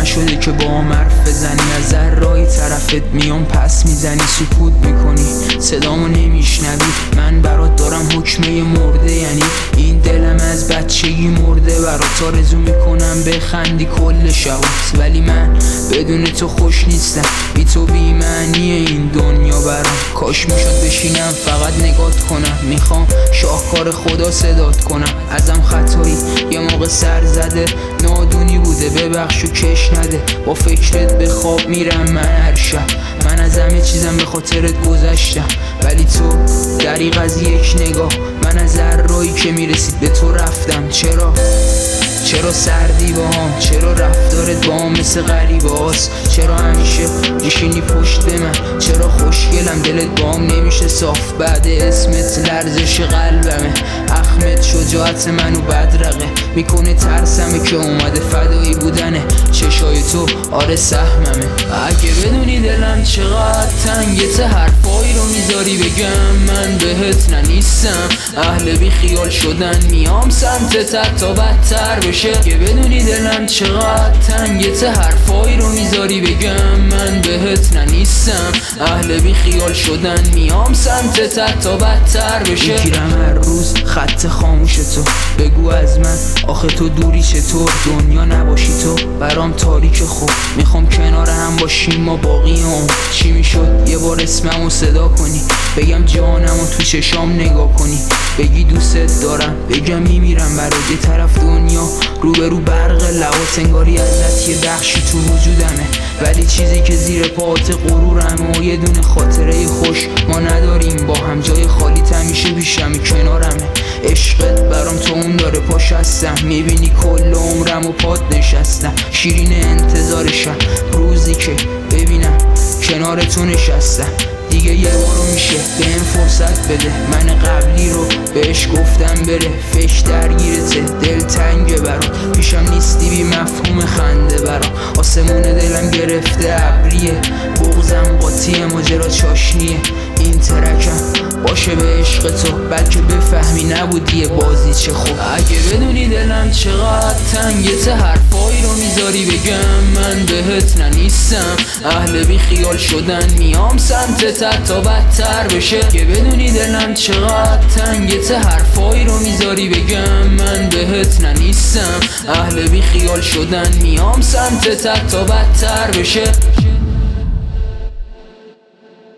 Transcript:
نشده که با هم حرف بزنی، از ذره‌ای طرفت میام پس میزنی، سکوت میکنی صدامو نمیشنوی. من برات دارم حکمه مرده، یعنی این دلم از بچگی مرده برات. آرزو میکنم بخندی کل شبات، ولی من بدون تو خوش نیستم. بی تو بی معنیه این دنیا برام. کاش میشد بشینم فقط نگات کنم، میخوام شاهکار خدا صدات کنم. ازم خطایی یه موقع سر زده، نادونی بوده ببخش و کش نده. با فکرت به خواب میرم من هر شب، من از همه چیزم به خاطرت گذشتم. ولی تو دریغ از یک نگاه، من از ذره‌ای که میرسید به تو رفتم. چرا سردی با هم؟ چرا رفتارت با هم مثل غریبه هاست؟ چرا همیشه میشینی پشت من؟ چرا خوشگلم دلت با هم نمیشه صاف؟ بعد اسمت لرزش قلبمه، اخمت شجاعت منو بدرقه میکنه، ترسمه که اومده فدایی بودنه چشای تو. آره سهممه. اگه بدونی دلم چقدر تنگت، حرفایی رو میذاری بگم من بهت ننیستم. اهل بی خیال شدن میام سمتت تا بدتر بشه. اگه بدونی دلم چقدر تنگت، حرفایی رو میذاری بگم من بهت ننیستم. اهل بی خیال شدن میام سمتت تا بدتر بشه. میگیرم هر روز خط خاموش تو، بگو از من آخه تو دوری چطور؟ دنیا نباشی تو برام تاریک، خوب میخوام کنار هم باشیم ما باقی عمر. چی میشد یه بار اسممو صدا کنی، بگم جانمو تو چشام نگاه کنی، بگی دوست دارم، بگم میمیرم برات. یه طرف دنیا روبرو برق لبات، انگاری ازت یه بخشی تو وجودمه، ولی چیزی که زیر پات غرورمه. و یه دونه خاطره خوش ما نداریم با هم، جای خالی همیشه پیشم کنارمه. عشقت برام تو اون داره پاش هستم، میبینی کل عمرم و پات نشستم. شیرین انتظارشم روزی که ببینم کنار تو نشستم. دیگه یه بارو میشه بهم فرصت بده، من قبلی رو بهش گفتم بره. فش درگیرته دل تنگه برام، پیشم نیستی بی مفهوم خنده برام. آسمون دلم گرفته ابریه، بغضم قاطیه ماجرا چاشنیه. این ترکم باشه به عشق تو، بلکه بفهمی نبودی بازی چه خوب. اگه بدونی دلم چقدر تنگت، حرفایی رو میذاری بگم من بهت ننیستم. اهل بی خیال شدن میام سمتت تا بدتر بشه. اگه بدونی دلم چقدر تنگت، حرفایی رو میذاری بگم من بهت ننیستم. اهل بی خیال شدن میام سمتت تا بدتر بشه.